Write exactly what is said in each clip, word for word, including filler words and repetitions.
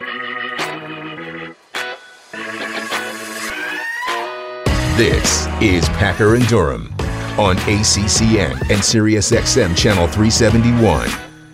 This is Packer and Durham on A C C N and SiriusXM Channel three seventy-one.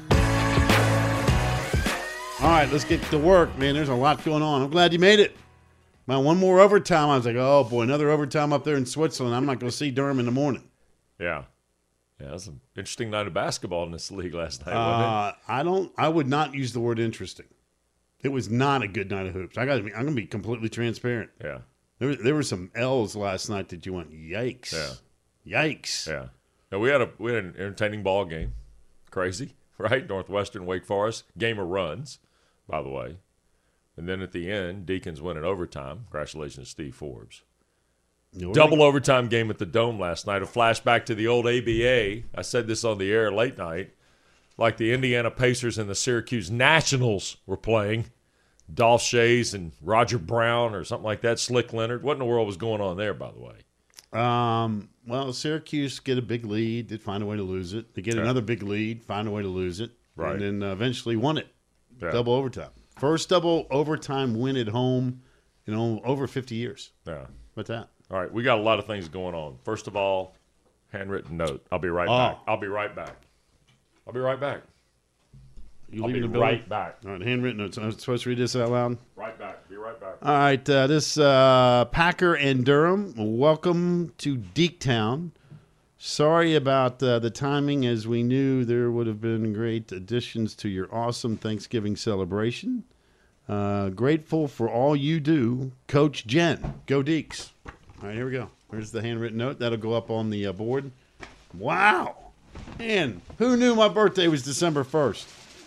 All right, let's get to work, man. There's a lot going on. I'm glad you made it. Man, one more overtime. I was like, oh, boy, another overtime up there in Switzerland. I'm not going to see Durham in the morning. Yeah. Yeah, it was an interesting night of basketball in this league last night, Uh, wasn't it? I don't. I would not use the word interesting. It was not a good night of hoops. I got. I'm going to be completely transparent. Yeah. There, there were some L's last night that you went, yikes. Yeah. Yikes. Yeah. Now, we had a we had an entertaining ball game. Crazy, right? Northwestern, Wake Forest. Game of runs, by the way. And then at the end, Deacons win in overtime. Congratulations, Steve Forbes. You Double know, overtime game at the Dome last night. A flashback to the old A B A. I said this on the air late night. Like the Indiana Pacers and the Syracuse Nationals were playing. Dolph Shays and Roger Brown or something like that. Slick Leonard. What in the world was going on there, by the way? Um, well, Syracuse get a big lead. They'd find a way to lose it. They get Yeah. another big lead, find a way to lose it. Right. And then uh, eventually won it. Yeah. Double overtime. First double overtime win at home in o- over fifty years. Yeah. What's that? All right, we got a lot of things going on. First of all, handwritten note. I'll be right Oh. back. I'll be right back. I'll be right back. You I'll be leaving the building? right back. All right, handwritten notes. I'm supposed to read this out loud? Right back. Be right back. All right, uh, this uh, Packer and Durham, welcome to Deektown. Sorry about uh, the timing, as we knew there would have been great additions to your awesome Thanksgiving celebration. Uh, grateful for all you do, Coach Jen. Go Deeks. All right, here we go. Here's the handwritten note. That'll go up on the uh, board. Wow. Man, who knew my birthday was December first?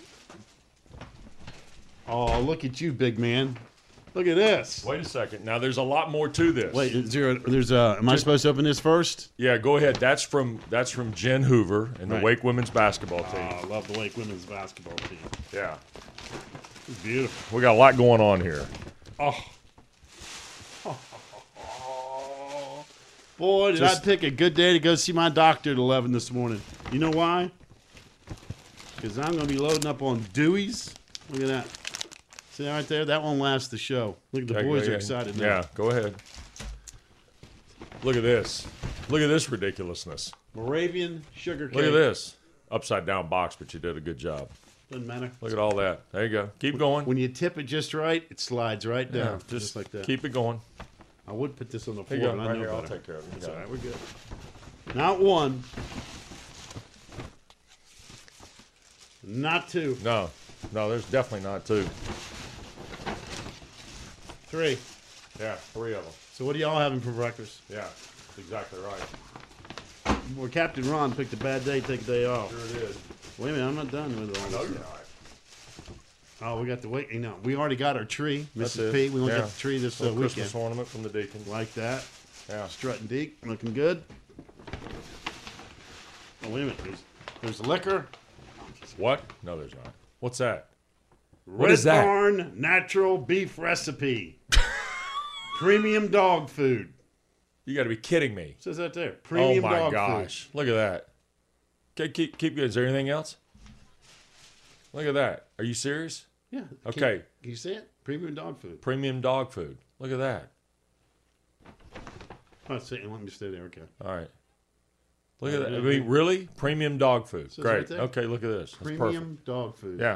Oh, look at you, big man. Look at this. Wait a second. Now, there's a lot more to this. Wait, is there, there's uh am I supposed to open this first? Yeah, go ahead. That's from that's from Jen Hoover and the Right. Wake women's basketball team. Oh, I love the Wake women's basketball team. Yeah. It's beautiful. We got a lot going on here. Oh. Boy, did Just- I pick a good day to go see my doctor at eleven this morning. You know why? Because I'm going to be loading up on Dewey's. Look at that. See that right there? That won't last the show. Look, the Yeah, boys yeah, are yeah. excited now. Yeah, go ahead. Look at this. Look at this ridiculousness. Moravian sugar cane. Look at this. Upside down box, but you did a good job. Doesn't matter. Look at all that. There you go. Keep going. When you tip it just right, it slides right down. Yeah, just, just like that. keep it going. I would put this on the Here floor, you go. but I Right know here. I'll better. take care of it. You That's got all it. right. We're good. Not one. Not two. No. No, there's definitely not two. Three. Yeah, three of them. So what are y'all having for breakfast? Yeah, that's exactly right. Well, Captain Ron picked a bad day, take a day off. Sure it is. Wait a minute, I'm not done with all No, this. you're not. Oh, we got the wait. You know, we already got our tree, That's Missus it. P. We want to Yeah. get the tree this uh, Little weekend. Christmas ornament from the Deacons. Like that. Yeah. Strutting Deek, looking good. Oh, wait a minute. There's, there's liquor. What? No, there's not. What's that? Red is that? Barn natural beef recipe. Premium dog food. You got to be kidding me. Says that there. Premium oh my dog gosh! Look at that. Okay, keep keep going. Is there anything else? Look at that. Are you serious? food. Yeah. Okay. Can, can you see it? Premium dog food. Premium dog food. Look at that. Oh, see, let me stay there. Okay. All right. Look at that. I mean, really? Premium dog food. Says Great. right there. Okay, look at this. That's perfect. Premium dog food. Yeah.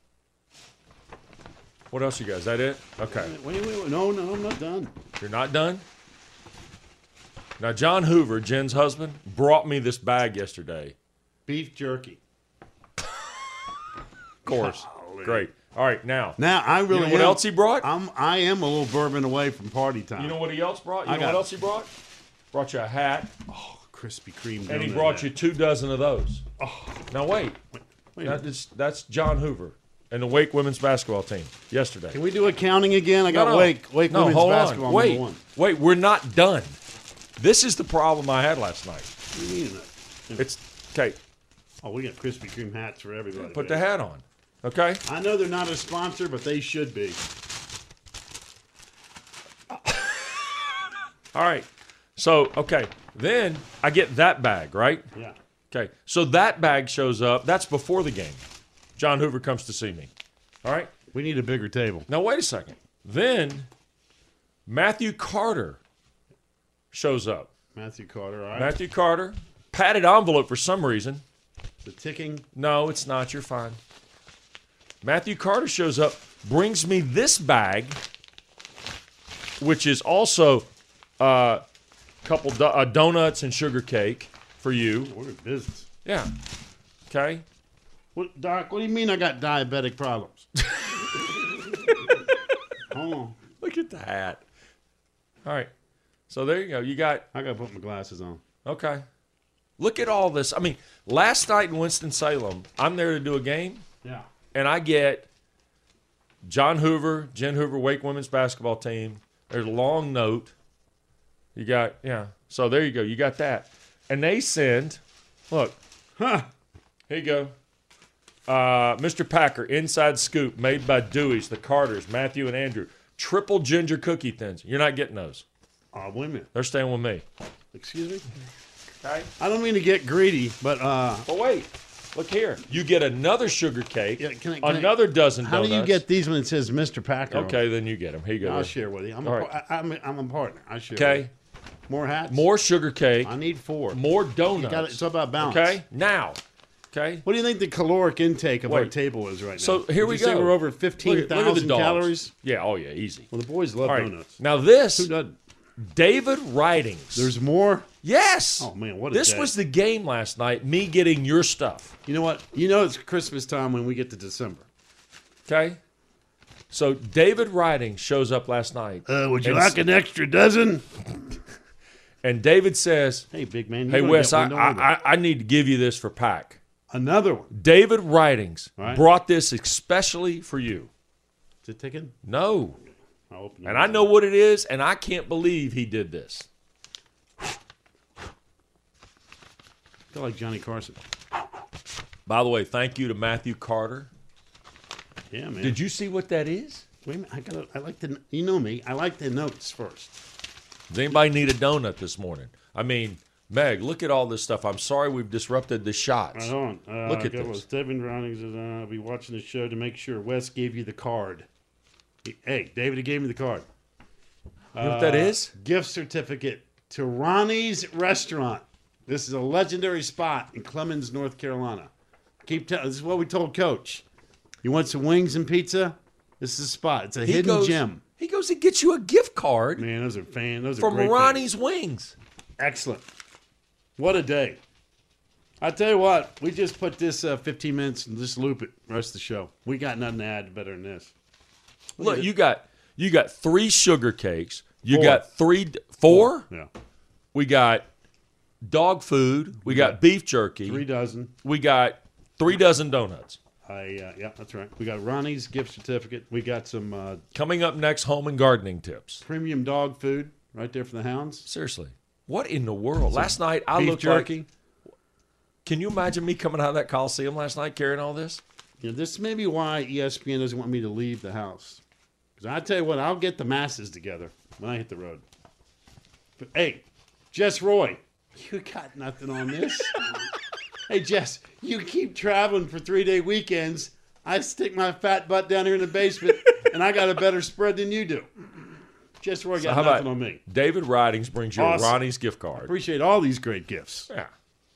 What else you got? Is that it? Okay. Wait, wait, wait. No, no, I'm not done. You're not done? Now, John Hoover, Jen's husband, brought me this bag yesterday. Beef jerky. Of course. Golly. Great. All right, now. Now I really You know what am- else he brought? I'm I am a little bourbon away from party time. You know what he else brought? You I know got what it. else he brought? Brought you a hat, Krispy Kreme. and he donut brought hat. you two dozen of those. Oh, Now, wait. wait a That minute. is, that's John Hoover and the Wake women's basketball team yesterday. Can we do accounting again? I got No, no. Wake Wake no, women's hold basketball on. Wait, number one. wait, we're not done. This is the problem I had last night. What do you mean that? It's, okay, Oh, we got Krispy Kreme hats for everybody. put the baby. hat on, okay? I know they're not a sponsor, but they should be. All right. So, okay, then I get that bag, right? Yeah. Okay, so that bag shows up. That's before the game. John Hoover comes to see me. All right? We need a bigger table. Now, wait a second. Then Matthew Carter shows up. Matthew Carter, all right. Matthew Carter, padded envelope for some reason. The ticking. No, it's not. You're fine. Matthew Carter shows up, brings me this bag, which is also a uh, couple do- uh, donuts and sugar cake for you. What a business. Yeah. Okay. What, Doc, what do you mean I got diabetic problems? Hold on. Look at the hat. All right. So there you go. You got, I got to put my glasses on. okay. Look at all this. I mean, last night in Winston-Salem, I'm there to do a game, Yeah. and I get John Hoover, Jen Hoover, Wake women's basketball team. There's a long note. You got, yeah. So there you go. You got that. And they send, look, Huh. here you go. Uh, Mister Packer, inside scoop made by Dewey's, the Carters, Matthew and Andrew. Triple ginger cookie thins. You're not getting those. Oh, wait a minute. They're staying with me. Excuse me? Okay. I don't mean to get greedy, but uh, But wait. Look here. You get another sugar cake, Yeah, can I- can I- another dozen how donuts. do you get these when it says Mister Packer? Okay, then you get them. Here you go. I'll share with you. I'm, a, All right. I, I'm, a, I'm a partner. I share. with Okay. you. More hats? More sugar cake, I need four. more donuts. Got it. It's all about balance. Okay. Now. Okay. What do you think the caloric intake of our Wait. table is right now? So here Would we you say go. we're over Look fifteen at- look at the thousand dogs. calories. Yeah. Oh yeah. Easy. Well, the boys love All right. donuts. Now this, Who doesn't? David Ridings. There's more. yes. Oh man, what a This day. was the game last night. Me getting your stuff. You know what? You know it's Christmas time when we get to December. Okay. So David Ridings shows up last night. Uh, would you And like s- an extra dozen? And David says, Hey, big man. "Hey you're gonna Wes, get I, one, don't worry about I I need to give you this for Pack." it. Another one. David Ridings Right. brought this especially for you. Is it ticking? No. I'll open it. And I know what it is, and I can't believe he did this. I feel like Johnny Carson. By the way, thank you to Matthew Carter. Yeah, man. Did you see what that is? Wait a minute. I got. I like the. You know me. I like the notes first. Does anybody need a donut this morning? I mean, Meg, look at all this stuff. I'm sorry we've disrupted the shots. Right on. Uh, Look at I got this. what Stephen Brownings is. Uh, I'll be watching the show to make sure Wes gave you the card. He- hey, David, he gave me the card. You know what that Uh, is? Gift certificate to Ronnie's Restaurant. This is a legendary spot in Clemens, North Carolina. Keep telling. This is what we told Coach. You want some wings and pizza? This is a spot. It's a He hidden goes, gem. He goes and gets you a gift card Man, those are fan. Those are from great Ronnie's Wings. fans. Excellent. What a day. I tell you what, we just put this uh, fifteen minutes and just loop it. Rest of the show. We got nothing to add better than this. Look, you got you got three sugar cakes. You Four. got three, four. Yeah, We got dog food. We got got beef jerky. three dozen. We got three dozen donuts. I uh, yeah, that's right. We got Ronnie's gift certificate. We got some uh, Coming up next, home and gardening tips. premium dog food right there for the hounds. Seriously, what in the world? Last night I Beef looked jerky. like. Can you imagine me coming out of that Coliseum last night carrying all this? You know, this may be why E S P N doesn't want me to leave the house. Because I tell you what, I'll get the masses together when I hit the road. But hey, Jess Roy, you got nothing on this. Hey, Jess, you keep traveling for three-day weekends. I stick my fat butt down here in the basement, and I got a better spread than you do. Jess Roy got How nothing about on me. David Ridings brings you Awesome. a Ronnie's gift card. Appreciate all these great gifts. Yeah,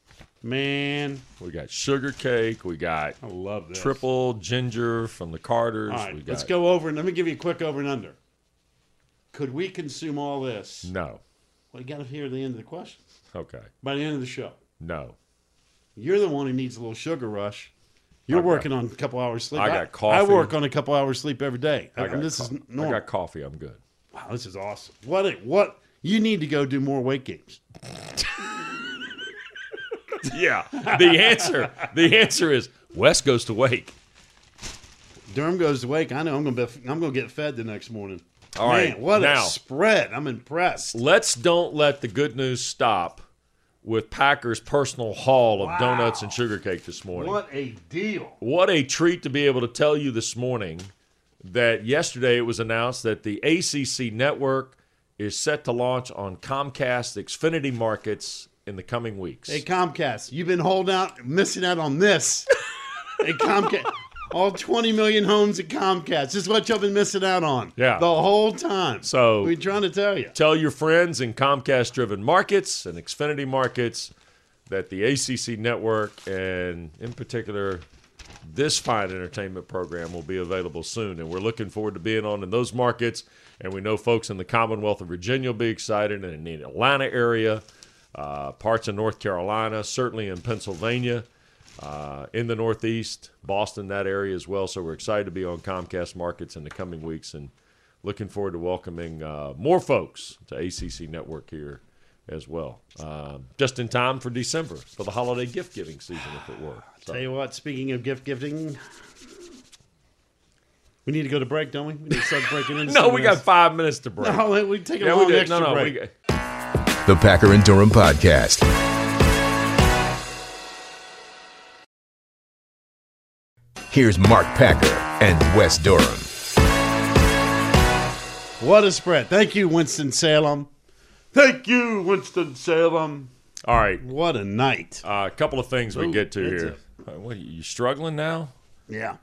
Man, we got sugar cake. We got I love this. triple ginger from the Carters. All right, we got, let's go over and let me give you a quick over and under. Could we consume all this? No. Well, you got to hear the end of the question. Okay. By the end of the show. No. You're the one who needs a little sugar rush. You're I got- working on a couple hours sleep. I got I coffee. work on a couple hours sleep every day. I I got, this co- is I normal. got coffee. I'm good. Wow, this is awesome. What? A, what? You need to go do more weight games. Yeah. The answer. The answer is Wes goes to Wake. Durham goes to wake. I know I'm gonna be, I'm gonna get fed the next morning. All Man, right, what now- a spread! I'm impressed. Let's don't let the good news stop with Packer's personal haul of Wow. donuts and sugar cake this morning. What a deal! What a treat to be able to tell you this morning that yesterday it was announced that the A C C network is set to launch on Comcast Xfinity markets in the coming weeks. Hey Comcast, you've been holding out, missing out on this. Hey Comcast, All twenty million homes at Comcast. This is what you've been missing out on. Yeah. The whole time. So we're trying to tell you. Tell your friends in Comcast-driven markets and Xfinity markets that the A C C network and, in particular, this fine entertainment program will be available soon. And we're looking forward to being on in those markets. And we know folks in the Commonwealth of Virginia will be excited, and in the Atlanta area, uh, parts of North Carolina, certainly in Pennsylvania, uh, in the Northeast, Boston, that area as well. So we're excited to be on Comcast markets in the coming weeks and looking forward to welcoming uh, more folks to A C C Network here as well. Um, just in time for December, for the holiday gift-giving season, if it were. So. Tell you what, speaking of gift-giving, we need to go to break, don't we? We need to start breaking into No, we got else. five minutes to break. No, we take a yeah, long we did. extra No, no, break. we got, The Packer and Durham Podcast. Here's Mark Packer and Wes Durham. What a spread. Thank you, Winston-Salem. Thank you, Winston-Salem. all right. What a night. Uh, a couple of things we Ooh, get to that's here. Uh, what, are you struggling now? Yeah.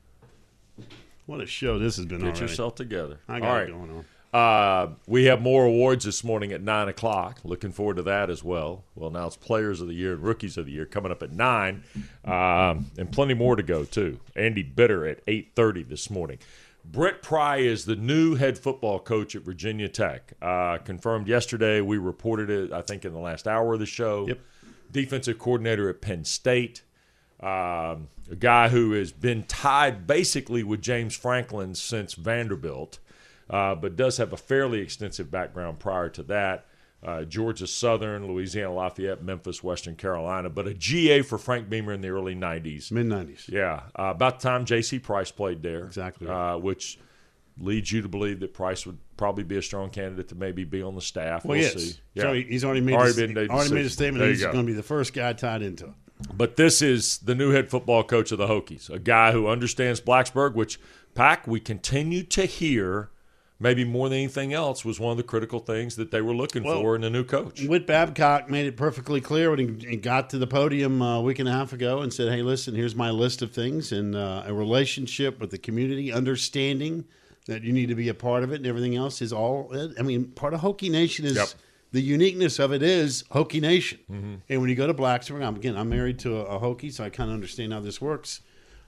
What a show this has been Get already. yourself together. I got all it right. going on. Uh, we have more awards this morning at nine o'clock. Looking forward to that as well. We'll announce Players of the Year and Rookies of the Year coming up at nine, um, and plenty more to go, too. Andy Bitter at eight thirty this morning. Brett Pry is the new head football coach at Virginia Tech. Uh, confirmed yesterday. We reported it, I think, in the last hour of the show. Yep. Defensive coordinator at Penn State. Um, a guy who has been tied basically with James Franklin since Vanderbilt. Uh, but does have a fairly extensive background prior to that. Uh, Georgia Southern, Louisiana Lafayette, Memphis, Western Carolina. But a G A for Frank Beamer in the early nineties. mid-nineties. Yeah. Uh, about the time J C. Price played there. Exactly. Uh, which leads you to believe that Price would probably be a strong candidate to maybe be on the staff. Well, we'll yes. see. So he- he's already made, Already a, been made a already made a decision. statement There that you he's go. going to be the first guy tied into it. But this is the new head football coach of the Hokies, a guy who understands Blacksburg, which, Pac, we continue to hear – maybe more than anything else was one of the critical things that they were looking Well, for in a new coach. Whit Babcock made it perfectly clear when he, he got to the podium uh, a week and a half ago and said, hey, listen, here's my list of things, and uh, a relationship with the community, understanding that you need to be a part of it and everything else is all – I mean, part of Hokie Nation is Yep. the uniqueness of it is Hokie Nation. Mm-hmm. And when you go to Blacksburg, I'm, again, I'm married to a, a Hokie, so I kind of understand how this works.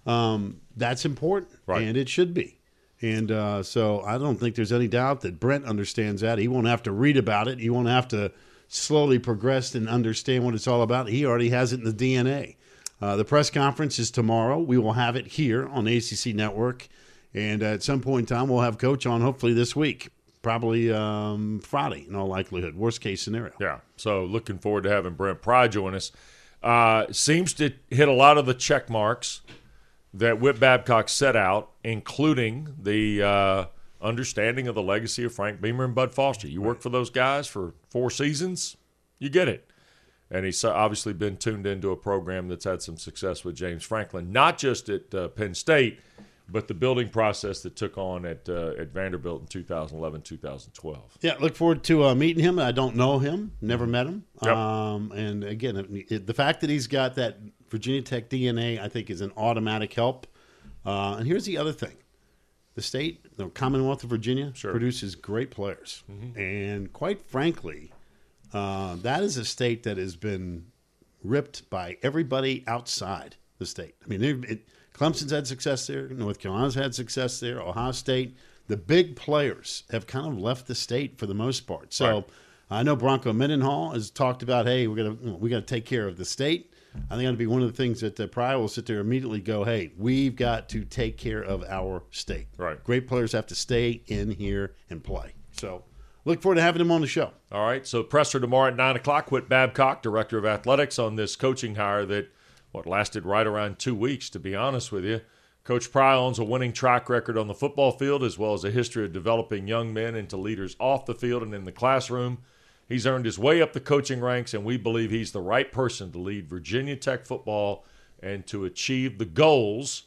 Um, that's important, Right. and it should be. And uh, so I don't think there's any doubt that Brent understands that. He won't have to read about it. He won't have to slowly progress and understand what it's all about. He already has it in the D N A. Uh, the press conference is tomorrow. We will have it here on the A C C Network. And at some point in time, we'll have Coach on hopefully this week, probably um, Friday in all likelihood, worst case scenario. Yeah, so looking forward to having Brent Pry join us. Uh, seems to hit a lot of the check marks that Whit Babcock set out, including the uh, understanding of the legacy of Frank Beamer and Bud Foster. You work for those guys for four seasons, you get it. And he's obviously been tuned into a program that's had some success with James Franklin, not just at uh, Penn State, but the building process that took on at uh, at Vanderbilt in two thousand eleven, two thousand twelve. Yeah, look forward to uh, meeting him. I don't know him, never met him. Yep. Um, and again, it, it, the fact that he's got that Virginia Tech D N A, I think, is an automatic help. Uh, and here's the other thing. The state, the Commonwealth of Virginia, Sure. produces great players. Mm-hmm. And quite frankly, uh, that is a state that has been ripped by everybody outside the state. I mean, it, Clemson's had success there. North Carolina's had success there. Ohio State. The big players have kind of left the state for the most part. So Right. I know Bronco Mendenhall has talked about, hey, we're gonna we got to take care of the state. I think that'll be one of the things that uh, Pryor will sit there and immediately go, hey, we've got to take care of our state. Right. Great players have to stay in here and play. So look forward to having him on the show. All right, so presser tomorrow at nine o'clock. Whit Babcock, Director of Athletics, on this coaching hire that, what, lasted right around two weeks, to be honest with you. Coach Pry owns a winning track record on the football field as well as a history of developing young men into leaders off the field and in the classroom. He's earned his way up the coaching ranks, and we believe he's the right person to lead Virginia Tech football and to achieve the goals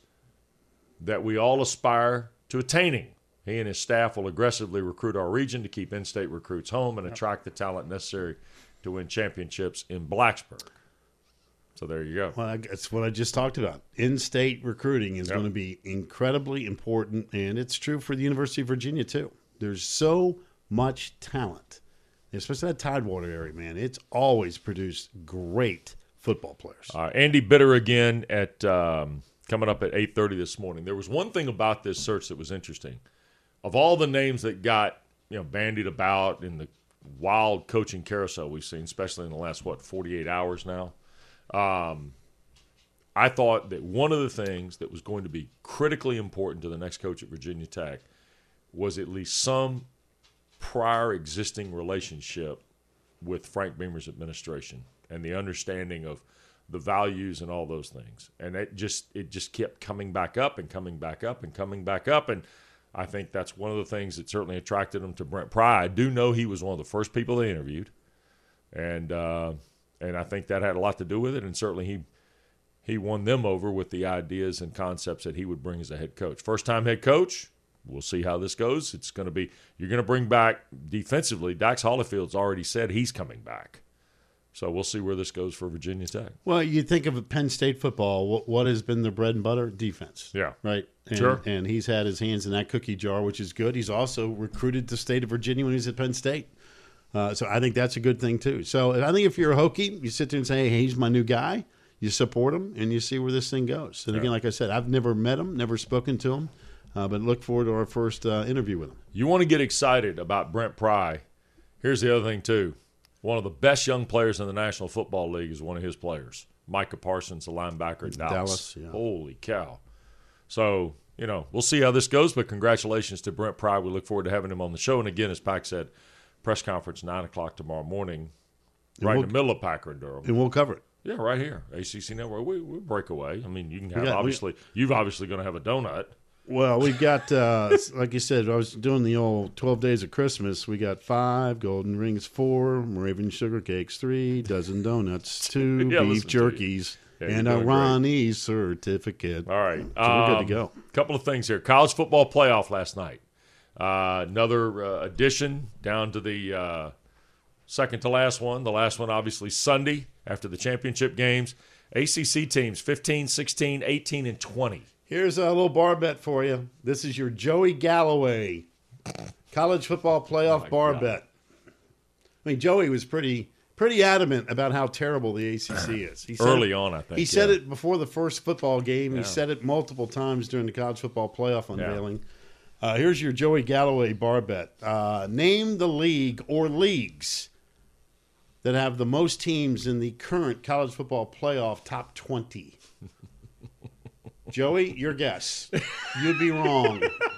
that we all aspire to attaining. He and his staff will aggressively recruit our region to keep in-state recruits home and attract the talent necessary to win championships in Blacksburg. So there you go. Well, that's what I just talked about. In-state recruiting is Yep. going to be incredibly important, and it's true for the University of Virginia, too. There's so much talent, especially that Tidewater area, man. It's always produced great football players. Uh, Andy Bitter again at um, coming up at eight thirty this morning. There was one thing about this search that was interesting. Of all the names that got you know bandied about in the wild coaching carousel we've seen, especially in the last, what, forty-eight hours now, um, I thought that one of the things that was going to be critically important to the next coach at Virginia Tech was at least some prior existing relationship with Frank Beamer's administration and the understanding of the values and all those things. And it just it just kept coming back up and coming back up and coming back up. And I think that's one of the things that certainly attracted him to Brent Pry. I do know he was one of the first people they interviewed. And uh, and I think that had a lot to do with it. And certainly he he won them over with the ideas and concepts that he would bring as a head coach. First-time head coach. We'll see how this goes. It's going to be – you're going to bring back defensively. Dax Hollifield's already said he's coming back. So we'll see where this goes for Virginia Tech. Well, you think of Penn State football, what, what has been their bread and butter? Defense. Yeah. Right? And, Sure. And he's had his hands in that cookie jar, which is good. He's also recruited the state of Virginia when he was at Penn State. Uh, so I think that's a good thing, too. So I think if you're a Hokie, you sit there and say, hey, he's my new guy. You support him, and you see where this thing goes. And Yeah. again, like I said, I've never met him, never spoken to him. Uh, but look forward to our first uh, interview with him. You want to get excited about Brent Pry. Here's the other thing, too. One of the best young players in the National Football League is one of his players, Micah Parsons, the linebacker at Dallas. Dallas, yeah. Holy cow. So, you know, we'll see how this goes, but congratulations to Brent Pry. We look forward to having him on the show. And again, as Pack said, press conference nine o'clock tomorrow morning, right we'll, in the middle of Packer and Durham. And we'll cover it. Yeah, right here, A C C Network. We, we break away. I mean, you can have, We got- we- obviously, you've obviously going to have a donut. Well, we've got, uh, like you said, I was doing the old twelve days of Christmas. We got five golden rings, four Raven sugar cakes, three dozen donuts, two Yeah, beef listen to you. jerkies, Yeah, and you're a doing great. Ronnie certificate. All right. So we're good to go. A couple of things here. College football playoff last night. Uh, another uh, addition down to the uh, second to last one. The last one, obviously, Sunday after the championship games. A C C teams, fifteen, sixteen, eighteen, and twenty. Here's a little bar bet for you. This is your Joey Galloway college football playoff my bar God. bet. I mean, Joey was pretty pretty adamant about how terrible the A C C is. He said Early it, on, I think. He said yeah. it before the first football game. Yeah. He said it multiple times during the college football playoff unveiling. Uh, here's your Joey Galloway bar bet. Uh, name the league or leagues that have the most teams in the current college football playoff top twenty. Joey, your guess. You'd be wrong.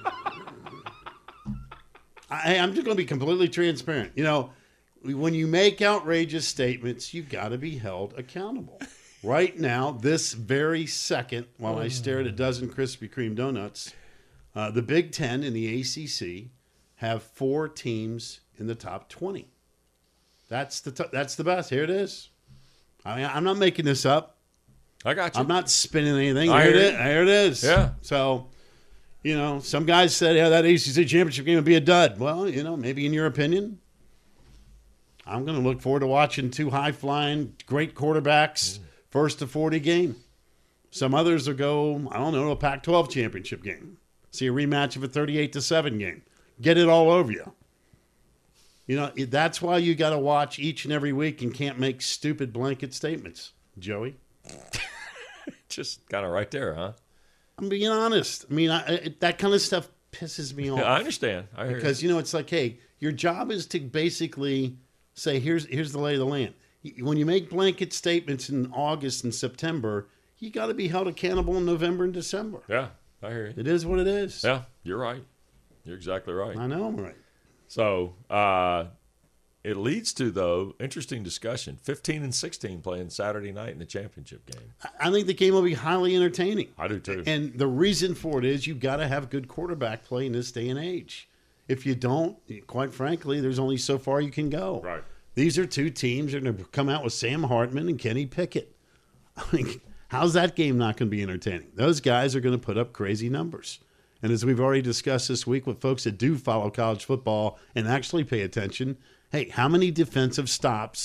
I, I'm just going to be completely transparent. You know, when you make outrageous statements, you've got to be held accountable. Right now, this very second, while I stare at a dozen Krispy Kreme donuts, uh, the Big Ten and the A C C have four teams in the top twenty. That's the t- that's the best. Here it is. I mean, I'm not making this up. I got you. I'm not spinning anything. I Here it hear is. you. Here it is. Yeah. So, you know, some guys said, yeah, that A C C championship game would be a dud. Well, you know, maybe in your opinion. I'm going to look forward to watching two high-flying, great quarterbacks, first to forty game. Some others will go, I don't know, to a Pac twelve championship game. See a rematch of a thirty-eight to seven game. Get it all over you. You know, that's why you got to watch each and every week and can't make stupid blanket statements, Joey. Just kind of right there, huh? I'm being honest. I mean, I, it, that kind of stuff pisses me off. Yeah, I understand. I hear Because, you know, it's like, hey, your job is to basically say, here's here's the lay of the land. When you make blanket statements in August and September, you got to be held accountable in November and December. you. Yeah, I hear you. It is what it is. Yeah, you're right. You're exactly right. I know I'm right. So uh, it leads to, though, interesting discussion. fifteen and sixteen playing Saturday night in the championship game. I think the game will be highly entertaining. I do, too. And the reason for it is you've got to have good quarterback play in this day and age. If you don't, quite frankly, there's only so far you can go. Right. These are two teams that are going to come out with Sam Hartman and Kenny Pickett. I mean, how's that game not going to be entertaining? Those guys are going to put up crazy numbers. And as we've already discussed this week with folks that do follow college football and actually pay attention, hey, how many defensive stops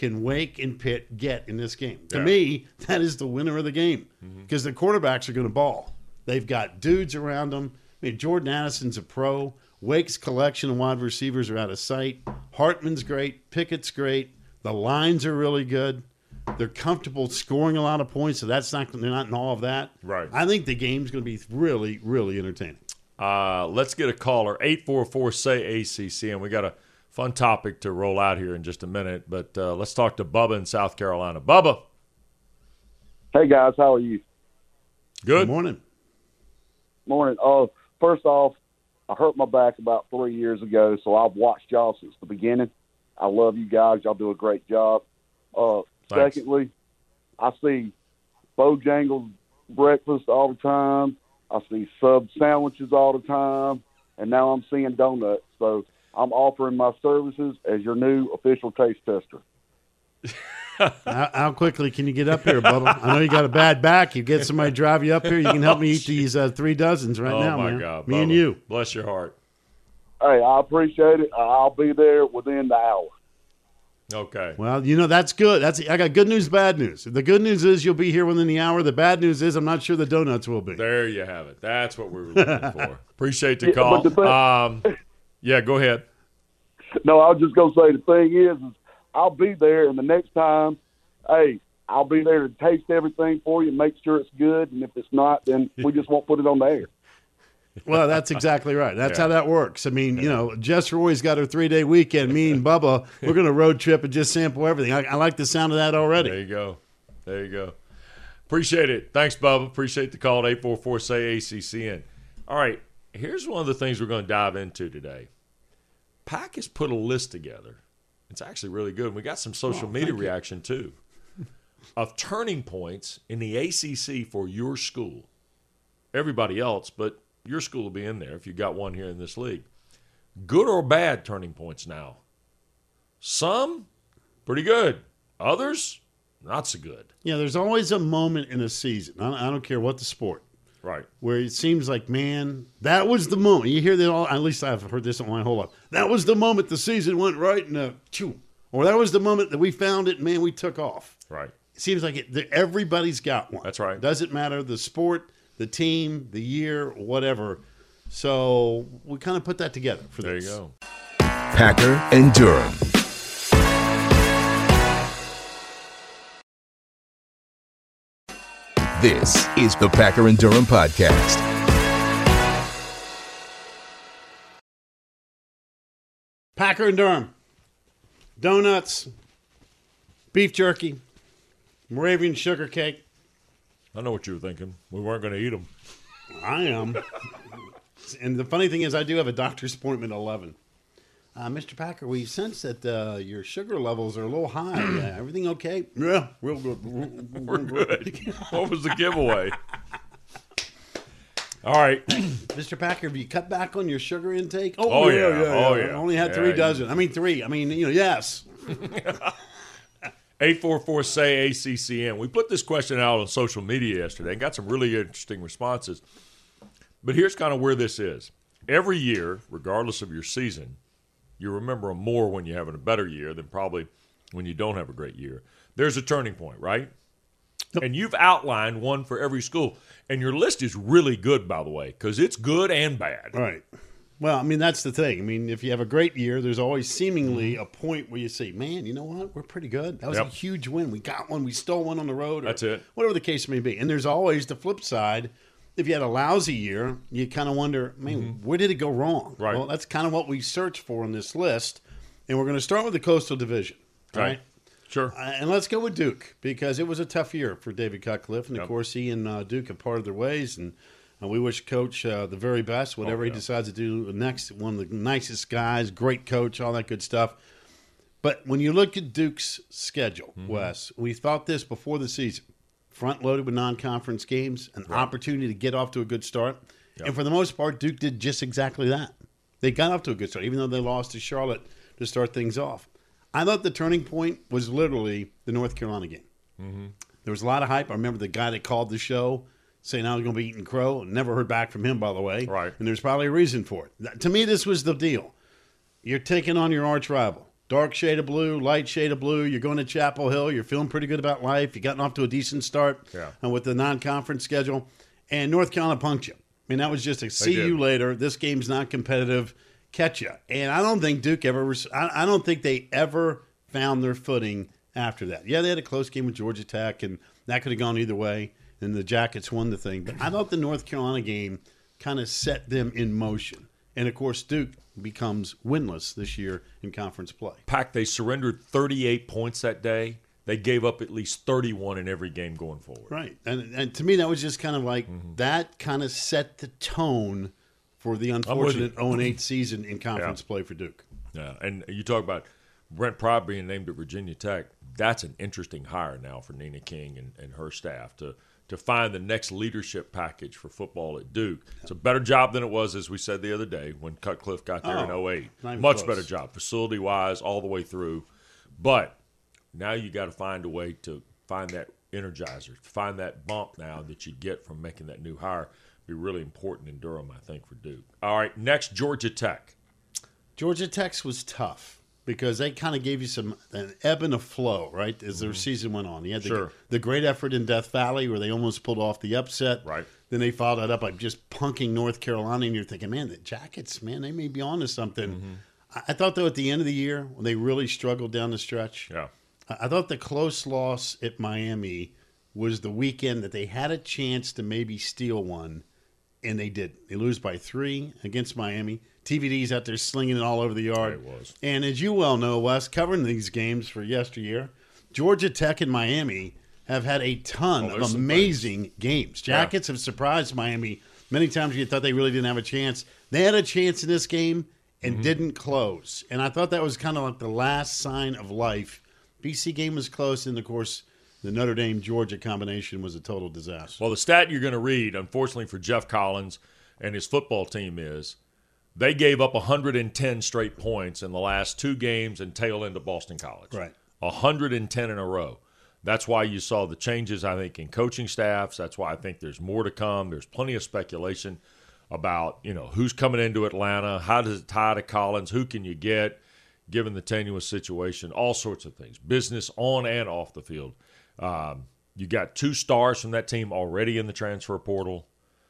can Wake and Pitt get in this game? To Yeah. me, that is the winner of the game because the quarterbacks are going to ball. They've got dudes around them. I mean, Jordan Addison's a pro. Wake's collection of wide receivers are out of sight. Hartman's great. Pickett's great. The lines are really good. They're comfortable scoring a lot of points, so that's not they're not in all of that. Right. I think the game's going to be really, really entertaining. Uh, let's get a caller, eight four four, S A Y, A C C, and we got a fun topic to roll out here in just a minute, but uh, let's talk to Bubba in South Carolina. Bubba. Hey, guys. How are you? Good. Good morning. Morning. Uh, first off, I hurt my back about three years ago, so I've watched y'all since the beginning. I love you guys. Y'all do a great job. Uh, Thanks. secondly, I see Bojangles breakfast all the time. I see sub sandwiches all the time. And now I'm seeing donuts. So I'm offering my services as your new official taste tester. How, how quickly can you get up here, Bubba? I know you got a bad back. You get somebody to drive you up here. You can help me eat these uh, three dozens right oh, now, my man. God. Me and Bubba. you. Bless your heart. Hey, I appreciate it. I'll be there within the hour. Okay. Well, you know, that's good. That's I got good news, bad news. The good news is you'll be here within the hour. The bad news is I'm not sure the donuts will be. There you have it. That's what we were looking for. Appreciate the Yeah, call. but the thing- Um, yeah, go ahead. No, I was just going to say the thing is, is I'll be there, and the next time, hey, I'll be there to taste everything for you and make sure it's good, and if it's not, then we just won't put it on the air. Well, that's exactly right. That's Yeah. how that works. I mean, you know, Jess Roy's got her three-day weekend. Me and Bubba, we're going to road trip and just sample everything. I, I like the sound of that already. There you go. There you go. Appreciate it. Thanks, Bubba. Appreciate the call at eight four four, S A Y, A C C N. All right, here's one of the things we're going to dive into today. Pack has put a list together. It's actually really good. We got some social Oh, media thank you. reaction, too, of turning points in the A C C for your school. Everybody else, but your school will be in there if you got one here in this league. Good or bad turning points now? Some, pretty good. Others, not so good. Yeah, there's always a moment in a season. I, I don't care what the sport, Right. where it seems like, man, that was the moment. You hear that all, at least I've heard this my whole life. That was the moment the season went right and uh, choo. Or that was the moment that we found it, man, we took off. Right. It seems like it, that everybody's got one. That's right. Doesn't matter the sport, the team, the year, whatever. So we kind of put that together for There you this. go. Packer and Durham. This is the Packer and Durham podcast. Packer and Durham. Donuts, beef jerky, Moravian sugar cake. I know what you were thinking. We weren't going to eat them. I am. And the funny thing is, I do have a doctor's appointment at eleven. Uh, Mister Packer, we sense that uh, your sugar levels are a little high. Uh, everything okay? Yeah, real good. We're good. What was the giveaway? All right. Mister Packer, have you cut back on your sugar intake? Oh, yeah. Oh, I yeah. only had Yeah, three you- dozen. I mean, three. I mean, you know, yes. eight four four, S A Y, A C C N. We put this question out on social media yesterday and got some really interesting responses. But here's kind of where this is. Every year, regardless of your season, you remember them more when you're having a better year than probably when you don't have a great year. There's a turning point, right? Yep. And you've outlined one for every school. And your list is really good, by the way, because it's good and bad. Right. Well, I mean, that's the thing. I mean, if you have a great year, there's always seemingly a point where you say, man, you know what? We're pretty good. That was Yep. a huge win. We got one. We stole one on the road. Or That's it. Whatever the case may be. And there's always the flip side. If you had a lousy year, you kind of wonder, man, where did it go wrong? Right. Well, that's kind of what we search for in this list. And we're going to start with the Coastal Division. Right. Right. Sure. Uh, and let's go with Duke because it was a tough year for David Cutcliffe. And, of Yep. course, he and uh, Duke have parted their ways. And uh, we wish Coach uh, the very best, whatever Oh, yeah. he decides to do next. One of the nicest guys, great coach, all that good stuff. But when you look at Duke's schedule, Mm-hmm. Wes, we thought this before the season. Front-loaded with non-conference games, an opportunity to get off to a good start. Yep. And for the most part, Duke did just exactly that. They got off to a good start, even though they lost to Charlotte to start things off. I thought the turning point was literally the North Carolina game. Mm-hmm. There was a lot of hype. I remember the guy that called the show saying I was going to be eating crow. Never heard back from him, by the way. Right. And there's probably a reason for it. That- to me, this was the deal. You're taking on your arch rival. dark shade of blue, light shade of blue. You're going to Chapel Hill. You're feeling pretty good about life. You've gotten off to a decent start yeah. uh, with the non-conference schedule. And North Carolina punked you. I mean, that was just a see you later. This game's not competitive. Catch you. And I don't think Duke ever – I don't think they ever found their footing after that. Yeah, they had a close game with Georgia Tech, and that could have gone either way, and the Jackets won the thing. But I thought the North Carolina game kind of set them in motion. And, of course, Duke becomes winless this year in conference play. Pack, they surrendered thirty-eight points that day. They gave up at least thirty-one in every game going forward. Right. And and to me, that was just kind of like mm-hmm. that kind of set the tone for the unfortunate oh and eight season in conference yeah. play for Duke. Yeah, and you talk about Brent Pry being named at Virginia Tech. That's an interesting hire now for Nina King and, and her staff to to find the next leadership package for football at Duke. It's a better job than it was, as we said the other day, when Cutcliffe got there oh, in oh eight. Much close. Better job, facility-wise, all the way through. But now you got to find a way to find that energizer, find that bump now that you get from making that new hire. Be really important in Durham, I think, for Duke. All right, next, Georgia Tech. Georgia Tech's was tough because they kind of gave you some an ebb and a flow, right, as their mm-hmm. season went on. You had the, sure. the great effort in Death Valley where they almost pulled off the upset. Right. Then they followed that up by just punking North Carolina, and you're thinking, man, the Jackets, man, they may be on to something. Mm-hmm. I, I thought, though, at the end of the year, when they really struggled down the stretch, yeah. I, I thought the close loss at Miami was the weekend that they had a chance to maybe steal one, and they did. They lose by three against Miami. T V D's out there slinging it all over the yard. It was. And as you well know, Wes, covering these games for yesteryear, Georgia Tech and Miami have had a ton oh, of amazing games. Jackets yeah. have surprised Miami many times. You thought they really didn't have a chance. They had a chance in this game and mm-hmm. didn't close. And I thought that was kind of like the last sign of life. B C game was close, and, of course, the Notre Dame-Georgia combination was a total disaster. Well, the stat you're going to read, unfortunately for Jeff Collins and his football team, is they gave up one hundred ten straight points in the last two games and tail into Boston College. Right. one hundred ten in a row. That's why you saw the changes, I think, in coaching staffs. That's why I think there's more to come. There's plenty of speculation about, you know, who's coming into Atlanta, how does it tie to Collins, who can you get, given the tenuous situation, all sorts of things, business on and off the field. Um, you got two stars from that team already in the transfer portal,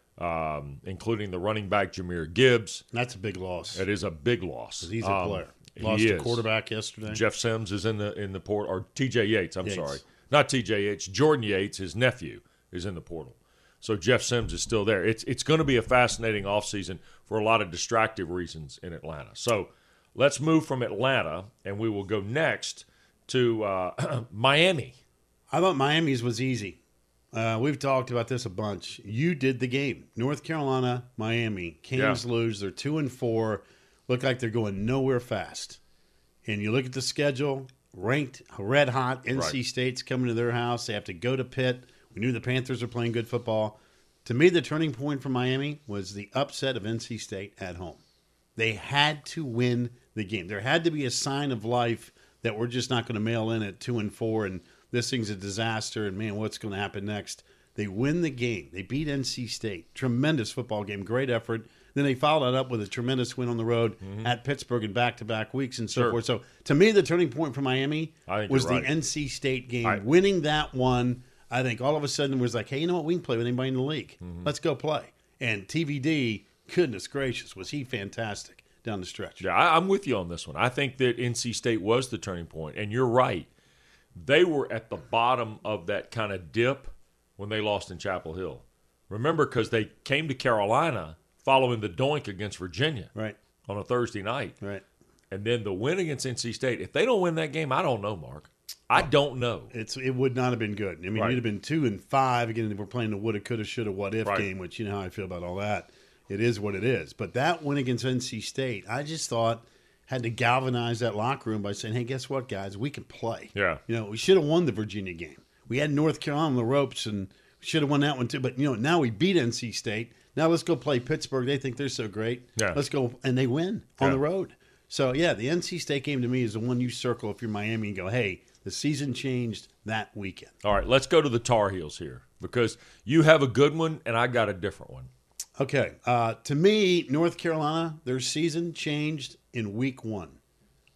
um, including the running back Jahmyr Gibbs. That's a big loss. It is a big loss. He's a um, player. Lost he a is. quarterback yesterday. Jeff Sims is in the in the port, or T J Yates. I'm Yates. sorry, not T J Yates. Jordan Yates, his nephew, is in the portal. So Jeff Sims is still there. It's it's going to be a fascinating offseason for a lot of distractive reasons in Atlanta. So let's move from Atlanta, and we will go next to uh, Miami. I thought Miami's was easy. Uh, we've talked about this a bunch. You did the game. North Carolina, Miami. Canes yeah. lose. They're two and four. Look like they're going nowhere fast. And you look at the schedule, ranked red hot. N C right. State's coming to their house. They have to go to Pitt. We knew the Panthers were playing good football. To me, the turning point for Miami was the upset of N C State at home. They had to win the game. There had to be a sign of life that we're just not going to mail in at two and four and this thing's a disaster, and, man, what's going to happen next? They win the game. They beat N C State. Tremendous football game, great effort. Then they followed that up with a tremendous win on the road mm-hmm. at Pittsburgh in back-to-back weeks and so sure. forth. So, to me, the turning point for Miami was the right. N C State game. I, Winning that one, I think all of a sudden was like, hey, you know what? We can play with anybody in the league. Mm-hmm. Let's go play. And T V D, goodness gracious, was he fantastic down the stretch. Yeah, I, I'm with you on this one. I think that N C State was the turning point, and you're right. They were at the bottom of that kind of dip when they lost in Chapel Hill. Remember, because they came to Carolina following the doink against Virginia right. on a Thursday night. Right. And then the win against N C State. If they don't win that game, I don't know, Mark. I don't know. It's It would not have been good. I mean, right. you'd have been two and five. Again, we're playing the woulda, coulda, shoulda, what if right. game, which you know how I feel about all that. It is what it is. But that win against N C State, I just thought – had to galvanize that locker room by saying, hey, guess what, guys? We can play. Yeah. You know, we should have won the Virginia game. We had North Carolina on the ropes, and we should have won that one too. But, you know, now we beat N C State. Now let's go play Pittsburgh. They think they're so great. Yeah. Let's go. And they win on yeah. the road. So, yeah, the N C State game to me is the one you circle if you're Miami and go, hey, the season changed that weekend. All right, let's go to the Tar Heels here because you have a good one and I got a different one. Okay. Uh, to me, North Carolina, their season changed in week one.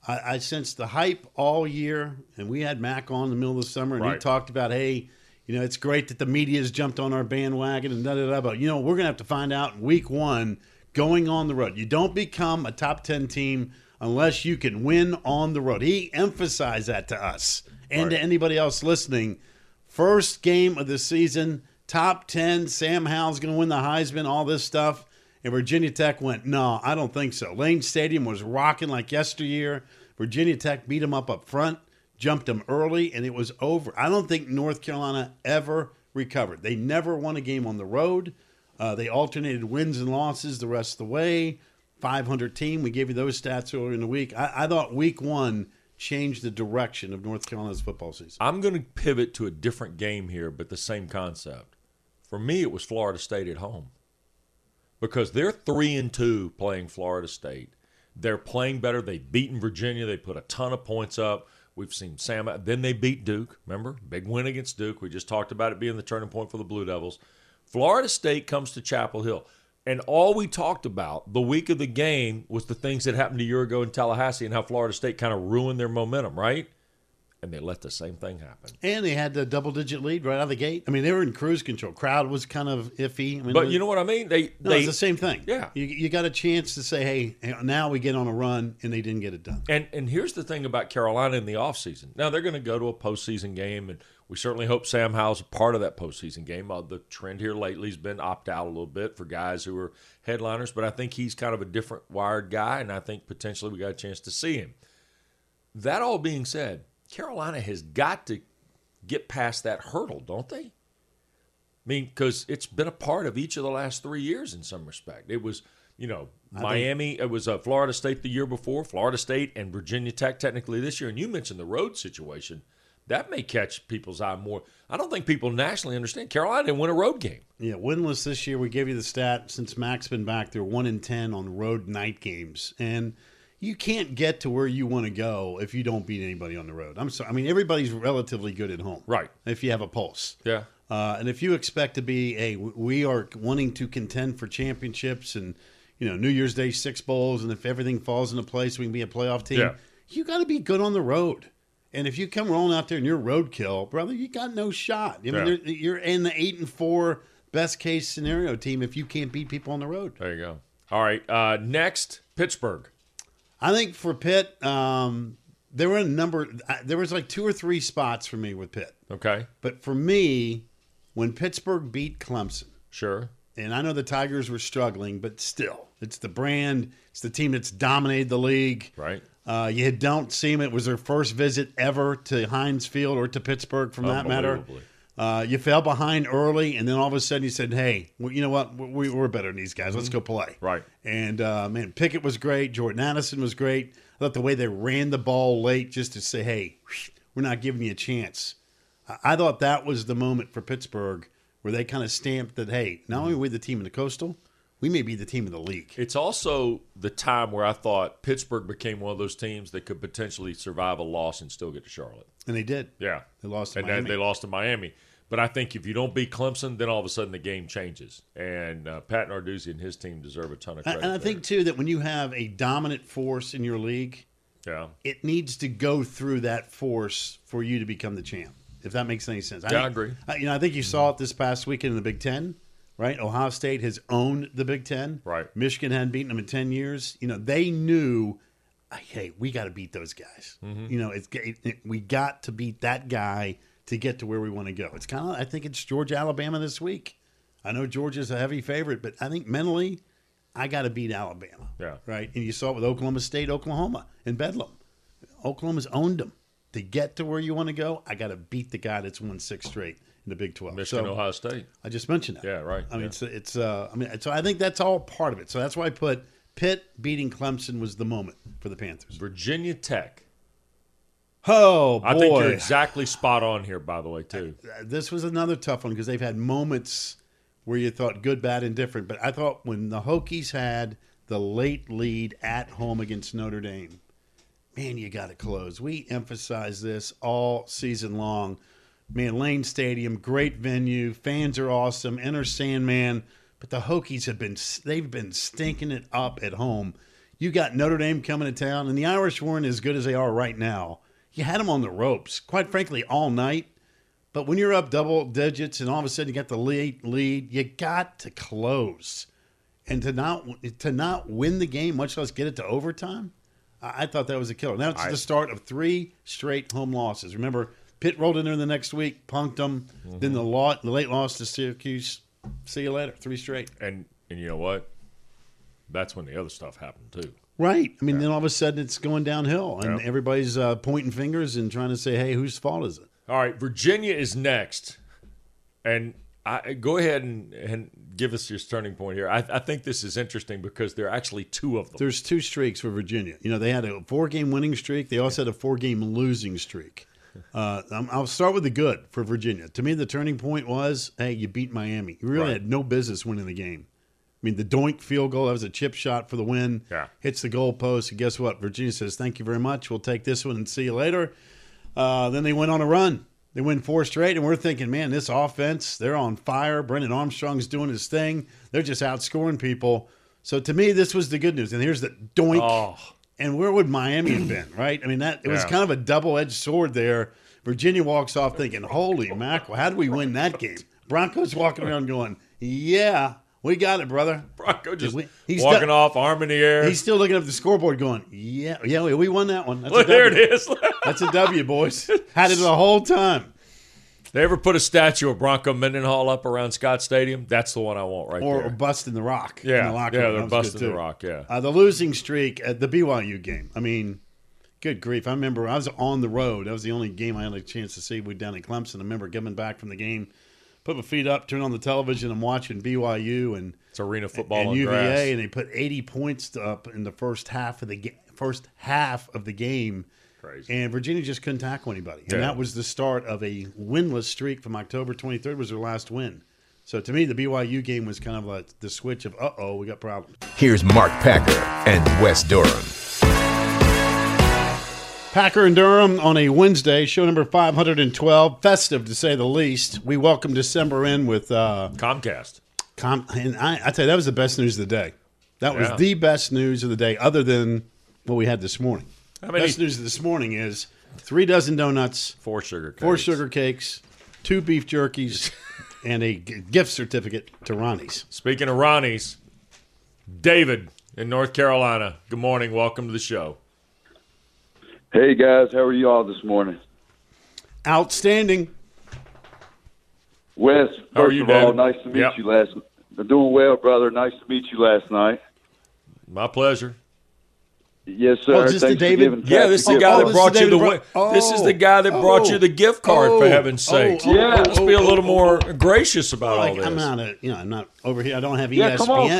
I, I sensed the hype all year, and we had Mac on in the middle of the summer, and he Right. talked about, hey, you know, it's great that the media has jumped on our bandwagon and da da da. But you know, we're gonna have to find out in week one, going on the road. You don't become a top ten team unless you can win on the road. He emphasized that to us and Right. to anybody else listening. First game of the season, top ten. Sam Howell's gonna win the Heisman. All this stuff. And Virginia Tech went, no, I don't think so. Lane Stadium was rocking like yesteryear. Virginia Tech beat them up up front, jumped them early, and it was over. I don't think North Carolina ever recovered. They never won a game on the road. Uh, they alternated wins and losses the rest of the way. five hundred team. We gave you those stats earlier in the week. I, I thought week one changed the direction of North Carolina's football season. I'm going to pivot to a different game here, but the same concept. For me, it was Florida State at home. Because they're three and two playing Florida State. They're playing better. They've beaten Virginia. They put a ton of points up. We've seen Sam. Then they beat Duke. Remember? Big win against Duke. We just talked about it being the turning point for the Blue Devils. Florida State comes to Chapel Hill. And all we talked about the week of the game was the things that happened a year ago in Tallahassee and how Florida State kind of ruined their momentum, right? And they let the same thing happen. And they had the double-digit lead right out of the gate. I mean, they were in cruise control. Crowd was kind of iffy. I mean, But you know what I mean? They, no, they it's the same thing. Yeah. You, you got a chance to say, hey, now we get on a run, and they didn't get it done. And and here's the thing about Carolina in the offseason. Now, they're going to go to a postseason game, and we certainly hope Sam Howell's a part of that postseason game. Uh, the trend here lately has been opt out a little bit for guys who are headliners, but I think he's kind of a different wired guy, and I think potentially we got a chance to see him. That all being said, Carolina has got to get past that hurdle, don't they? I mean, because it's been a part of each of the last three years in some respect. It was, you know, Miami, it was uh, Florida State the year before, Florida State and Virginia Tech technically this year. And you mentioned the road situation. That may catch people's eye more. I don't think people nationally understand. Carolina didn't win a road game. Yeah, winless this year. We gave you the stat. Since Mac's been back, they're one in ten on road night games. And you can't get to where you want to go if you don't beat anybody on the road. I'm sorry. I mean, everybody's relatively good at home. Right. If you have a pulse. Yeah. Uh, and if you expect to be, hey, we are wanting to contend for championships and, you know, New Year's Day six bowls, and if everything falls into place, we can be a playoff team. Yeah. You got to be good on the road. And if you come rolling out there and you're roadkill, brother, you got no shot. I mean, Yeah. you're in the eight and four best case scenario team if you can't beat people on the road. There you go. All right. Uh, next, Pittsburgh. I think for Pitt, um, there were a number. There was like two or three spots for me with Pitt. Okay. But for me, when Pittsburgh beat Clemson, Sure. and I know the Tigers were struggling, but still, it's the brand. It's the team that's dominated the league. Right. Uh, you don't see them. It was their first visit ever to Heinz Field or to Pittsburgh, for that matter. Unbelievably. Uh, you fell behind early, and then all of a sudden you said, hey, well, you know what? We, we're better than these guys. Let's go play. Right. And, uh, man, Pickett was great. Jordan Addison was great. I thought the way they ran the ball late just to say, hey, we're not giving you a chance. I, I thought that was the moment for Pittsburgh where they kind of stamped that, hey, not only are we the team in the Coastal, we may be the team in the league. It's also the time where I thought Pittsburgh became one of those teams that could potentially survive a loss and still get to Charlotte. And they did. Yeah. They lost to and Miami. then they lost to Miami. But I think if you don't beat Clemson, then all of a sudden the game changes. And uh, Pat Narduzzi and his team deserve a ton of credit. And I there. think, too, that when you have a dominant force in your league, yeah. it needs to go through that force for you to become the champ, if that makes any sense. Yeah, think, I agree. I, you know, I think you saw it this past weekend in the Big Ten, right? Ohio State has owned the Big Ten. Right. Michigan hadn't beaten them in ten years. You know, they knew, hey, we got to beat those guys. Mm-hmm. You know, it's it, it, we got to beat that guy to get to where we want to go. It's kind of, I think it's Georgia, Alabama this week. I know Georgia's a heavy favorite, but I think mentally, I got to beat Alabama. Yeah. Right? And you saw it with Oklahoma State, Oklahoma, and Bedlam. Oklahoma's owned them. To get to where you want to go, I got to beat the guy that's won six straight in the Big twelve. Michigan, so, Ohio State. I just mentioned that. Yeah, right. I mean, Yeah. it's, it's uh, I mean, so I think that's all part of it. So that's why I put Pitt beating Clemson was the moment for the Panthers. Virginia Tech. Oh, boy. I think you're exactly spot on here, by the way, too. This was another tough one because they've had moments where you thought good, bad, and different. But I thought when the Hokies had the late lead at home against Notre Dame, man, you got to close. We emphasize this all season long. Man, Lane Stadium, great venue. Fans are awesome. Enter Sandman. But the Hokies have been, they've been stinking it up at home. You got Notre Dame coming to town, and the Irish weren't as good as they are right now. You had them on the ropes, quite frankly, all night. But when you're up double digits and all of a sudden you got the lead, lead, you got to close. And to not to not win the game, much less get it to overtime, I, I thought that was a killer. Now it's I, the start of three straight home losses. Remember, Pitt rolled in there the next week, punked them. Mm-hmm. Then the, lot, the late loss to Syracuse. See you later. Three straight. And and you know what? That's when the other stuff happened too. Right. I mean, yeah. then all of a sudden it's going downhill, and yep. everybody's uh, pointing fingers and trying to say, hey, whose fault is it? All right, Virginia is next. And I, go ahead and, and give us your turning point here. I, I think this is interesting because there are actually two of them. There's two streaks for Virginia. You know, they had a four-game winning streak. They also had a four-game losing streak. Uh, I'll start with the good for Virginia. To me, the turning point was, hey, you beat Miami. You really right. had no business winning the game. I mean, the doink field goal, that was a chip shot for the win. Yeah. Hits the goalpost, and guess what? Virginia says, thank you very much. We'll take this one and see you later. Uh, then they went on a run. They win four straight, and we're thinking, man, this offense, they're on fire. Brendan Armstrong's doing his thing. They're just outscoring people. So to me, this was the good news. And here's the doink. Oh. And where would Miami have been, right? I mean, that it was yeah. kind of a double-edged sword there. Virginia walks off thinking, holy mackerel, how did we win that game? Broncos walking around going, yeah, we got it, brother. Bronco just we, he's walking still, off, arm in the air. He's still looking up the scoreboard going, yeah, yeah, we, we won that one. That's Look, a W. there it is. That's a W, boys. Had it the whole time. They ever put a statue of Bronco Mendenhall up around Scott Stadium? That's the one I want right or, there. Or busting the rock. Yeah, in the locker yeah, room. they're busting the rock, yeah. Uh, the losing streak at the B Y U game. I mean, good grief. I remember I was on the road. That was the only game I had a chance to see. We were down in Clemson. I remember coming back from the game, put my feet up, turn on the television, I'm watching B Y U and it's arena football and on U V A, grass. and they put eighty points up in the first half of the ga- first half of the game. Crazy. And Virginia just couldn't tackle anybody. And yeah. that was the start of a winless streak from October twenty-third was their last win. So to me, the B Y U game was kind of like the switch of, uh-oh, we got problems. Here's Mark Packer and Wes Durham. Packer and Durham on a Wednesday, show number five hundred twelve, festive to say the least. We welcome December in with uh, Comcast. Com- and I, I tell you, that was the best news of the day. That yeah. was the best news of the day, other than what we had this morning. How many? Best news this morning is three dozen donuts, four sugar cakes, four sugar cakes, two beef jerkies, and a g- gift certificate to Ronnie's. Speaking of Ronnie's, David in North Carolina. Good morning. Welcome to the show. Hey, guys. How are you all this morning? Outstanding. Wes, How are first you, of all, David? nice to meet Yep. you last night. I'm doing well, brother. Nice to meet you last night. My pleasure. Yes, sir. Oh, is this the Thanks for David- giving Yeah, this is the Patrick guy Oh, that this brought is you the. David Bro- Bro- this is the guy that brought oh, you the gift card, oh, for heaven's sakes. oh, Yeah. Let's be a little more gracious about Like, all this. I'm not a, you know, I'm not over here. I don't have E Yeah, S P N. come on,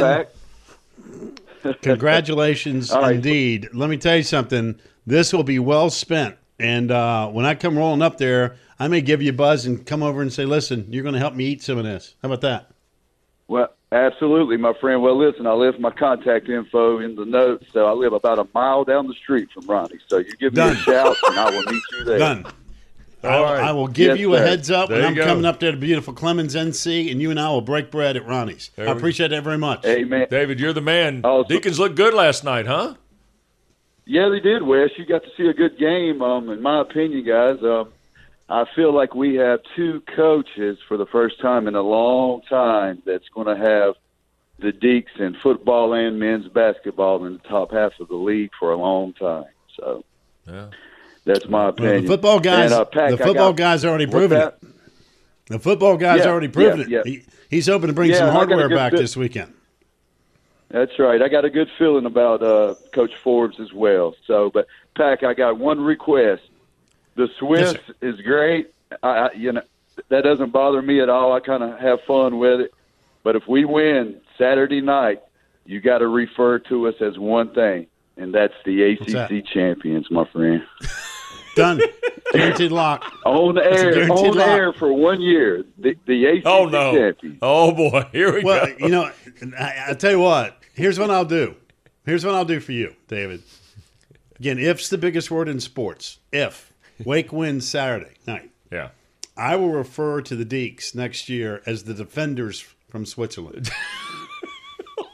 Zach. Congratulations, All right. indeed. Let me tell you something. This will be well spent. And uh, when I come rolling up there, I may give you a buzz and come over and say, listen, you're going to help me eat some of this. How about that? Well, absolutely, my friend. Well, listen, I left my contact info in the notes, so I live about a mile down the street from Ronnie. So you give Done. me a shout, and I will meet you there. Done. I, All right. I will give Yes, you a sir. heads up There when you I'm go. coming up there to beautiful Clemens, N C, and you and I will break bread at Ronnie's. There I we- appreciate that very much. Amen. David, you're the man. Awesome. Deacons looked good last night, huh? Yeah, they did, Wes. You got to see a good game. Um, in my opinion, guys, um, I feel like we have two coaches for the first time in a long time that's going to have the Deeks in football and men's basketball in the top half of the league for a long time. So Yeah. that's my Well, opinion. the football guys, And, uh, Pac, the I football got- guys already what's proven that? it. The football guys Yeah, already proven yeah, it. yeah. He, he's hoping to bring Yeah, some and I got a hardware good back bit- this weekend. That's right. I got a good feeling about uh, Coach Forbes as well. So, but Pac, I got one request. The Swiss Yes, is great. I, I, you know, that doesn't bother me at all. I kind of have fun with it. But if we win Saturday night, you got to refer to us as one thing, and that's the A C C that? champions, my friend. Done. Guaranteed lock. On the That's a air, guaranteed on the lock. air for one year. The, the A C C Oh, no. champions. Oh, boy. Here we Well, go. you know, I, I tell you what. Here's what I'll do. Here's what I'll do for you, David. Again, if's the biggest word in sports. If Wake wins Saturday night, Yeah. I will refer to the Deeks next year as the defenders from Switzerland.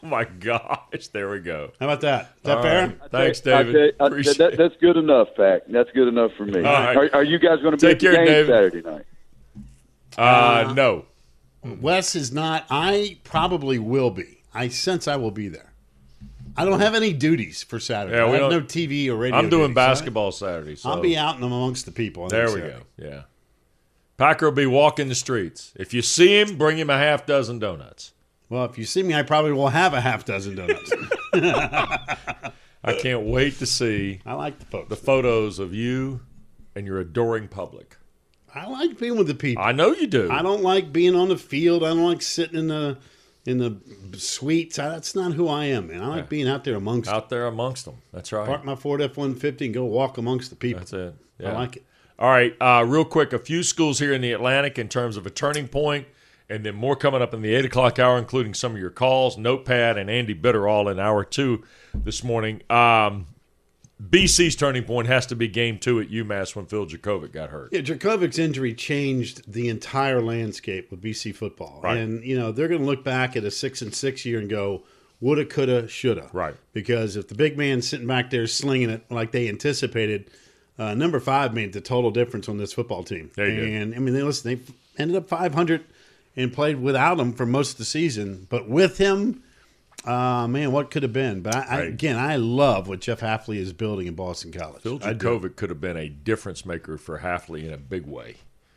my gosh. There we go. How about that? Is that All fair? right. Thanks, I David. tell you, I- Appreciate that, it. that's good enough, fact. That's good enough for me. All right. Are, are you guys going to be Take at the care, game David. Saturday night? Uh, no. Wes is not. I probably will be. I sense I will be there. I don't have any duties for Saturday. Yeah, we I have don't- no T V or radio. I'm doing duties. basketball Saturday. So. I'll be out and amongst the people. on There that we Saturday. go. Yeah. Packer will be walking the streets. If you see him, bring him a half dozen donuts. Well, if you see me, I probably will have a half dozen donuts. I can't wait to see I like the folks. the photos of you and your adoring public. I like being with the people. I know you do. I don't like being on the field. I don't like sitting in the in the suites. I, that's not who I am, man. I like Yeah. being out there amongst Out there amongst them. That's right. park my Ford F one fifty and go walk amongst the people. That's it. I Yeah. like it. All right, uh, real quick, a few schools here in the Atlantic in terms of a turning point, and then more coming up in the eight o'clock hour, including some of your calls. Notepad and Andy Bitter all in hour two this morning. Um, B C's turning point has to be game two at UMass when Phil Jakovic got hurt. Yeah, Djokovic's injury changed the entire landscape with B C football. Right. And, you know, they're going to look back at a six and six year and go, woulda, coulda, shoulda. Right. Because if the big man's sitting back there slinging it like they anticipated, uh, number five made the total difference on this football team. They did. And, I mean, they, listen, they ended up five hundred and played without him for most of the season. But with him, uh, man, what could have been? But, I, I, Right. again, I love what Jeff Hafley is building in Boston College. Phil I do. Jakovic could have been a difference maker for Hafley in a big way.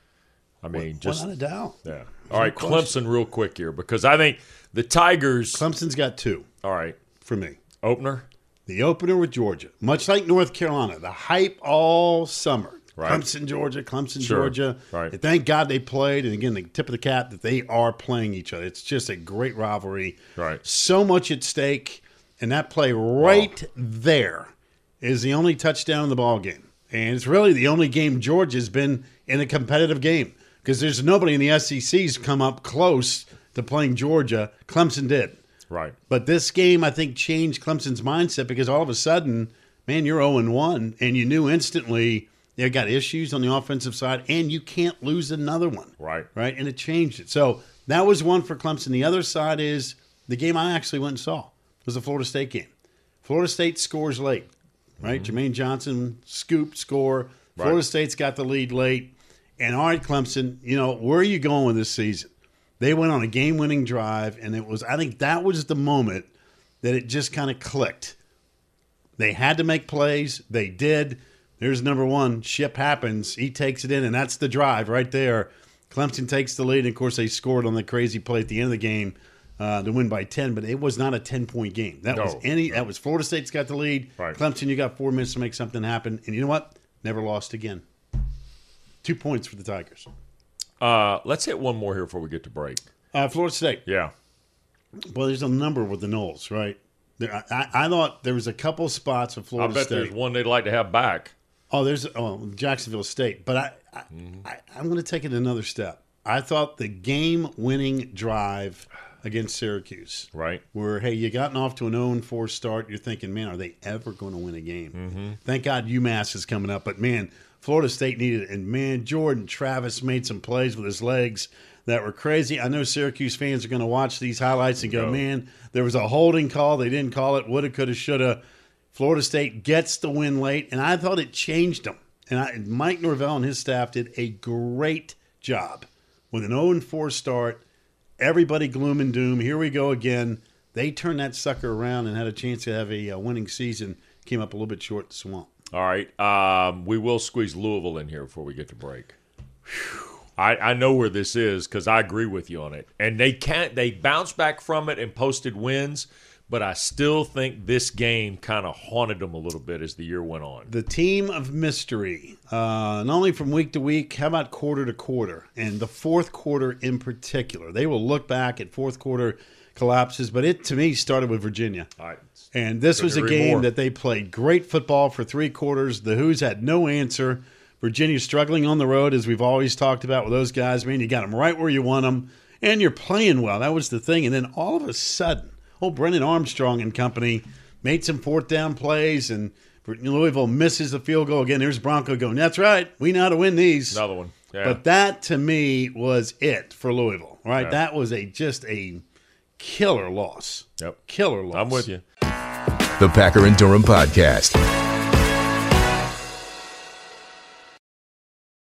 I mean, just Without a doubt. yeah. All right, no Clemson, real quick here because I think the Tigers. Clemson's got two All right, for me. opener. The opener with Georgia, much like North Carolina, the hype all summer. Right. Clemson, Georgia, Clemson, Sure. Georgia. Right. And thank God they played. And again, the tip of the cap that they are playing each other. It's just a great rivalry. Right. So much at stake. And that play right there is the only touchdown in the ball game. And it's really the only game Georgia's been in a competitive game because there's nobody in the S E C's come up close to playing Georgia. Clemson did. Right. But this game, I think, changed Clemson's mindset because all of a sudden, man, you're oh and one, and you knew instantly they got issues on the offensive side, and you can't lose another one. Right. Right? And it changed it. So that was one for Clemson. The other side is the game I actually went and saw was the Florida State game. Florida State scores late, right? Mm-hmm. Jermaine Johnson scooped, score. Florida Right. State's got the lead late. And all right, Clemson, you know, where are you going with this season? They went on a game-winning drive, and it was, I think that was the moment that it just kind of clicked. They had to make plays. They did. There's number one. Ship happens. He takes it in, and that's the drive right there. Clemson takes the lead, and, of course, they scored on the crazy play at the end of the game uh, to win by ten, but it was not a ten-point game. That was No. any. That was Florida State's got the lead. Right. Clemson, you got four minutes to make something happen, and you know what? Never lost again. Two points for the Tigers. Uh, let's hit one more here before we get to break. Uh, Florida State. Yeah. Well, there's a number with the Knowles, right? There, I, I thought there was a couple spots of I Florida bet State. there's one they'd like to have back. Oh, there's oh Jacksonville State, but I, I, Mm-hmm. I I'm going to take it another step. I thought the game-winning drive against Syracuse, Right. where hey, you gotten off to an oh and four start, you're thinking, man, are they ever going to win a game? Mm-hmm. Thank God UMass is coming up, but man, Florida State needed it, and man, Jordan Travis made some plays with his legs that were crazy. I know Syracuse fans are going to watch these highlights and go, No. man, there was a holding call. They didn't call it. Woulda, coulda, shoulda. Florida State gets the win late, and I thought it changed them. And I, Mike Norvell and his staff did a great job with an oh and four start. Everybody gloom and doom. Here we go again. They turned that sucker around and had a chance to have a, uh winning season. Came up a little bit short in the swamp. All right. Um, we will squeeze Louisville in here before we get to break. I, I know where this is because I agree with you on it. And they can't they bounced back from it and posted wins, but I still think this game kind of haunted them a little bit as the year went on. The team of mystery, uh, not only from week to week, how about quarter to quarter? And the fourth quarter in particular. They will look back at fourth quarter collapses, but it, to me, started with Virginia. All right. And this Couldn't was a agree game more. that they played great football for three quarters. The Who's had no answer. Virginia struggling on the road, as we've always talked about with those guys. Man, you got them right where you want them, and you're playing well. That was the thing. And then all of a sudden, old Brennan Armstrong and company made some fourth down plays, and Louisville misses the field goal again. There's Bronco going, that's right, we know how to win these. Another one. Yeah. But that, to me, was it for Louisville, right? Yeah. That was a just a killer loss. Yep. Killer loss. I'm with you. The Packer and Durham Podcast.